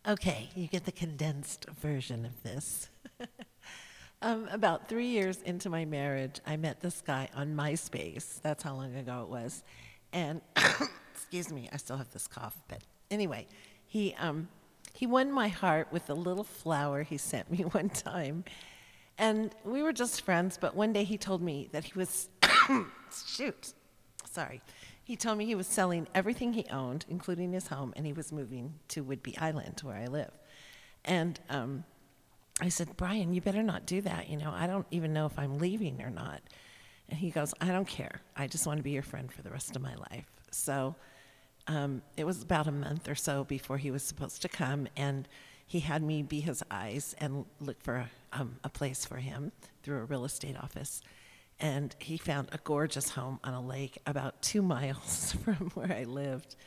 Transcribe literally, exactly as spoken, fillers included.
Okay, you get the condensed version of this. Um, about three years into my marriage, I met this guy on MySpace. That's how long ago it was. And excuse me, I still have this cough, but anyway, he um, he won my heart with a little flower he sent me one time, and we were just friends. But one day he told me that he was shoot, sorry, he told me he was selling everything he owned, including his home, and he was moving to Whidbey Island, where I live. And um, I said, Brian, you better not do that. You know, I don't even know if I'm leaving or not. And he goes, I don't care. I just want to be your friend for the rest of my life. So um, it was about a month or so before he was supposed to come, and he had me be his eyes and look for um, a place for him through a real estate office. And he found a gorgeous home on a lake about two miles from where I lived.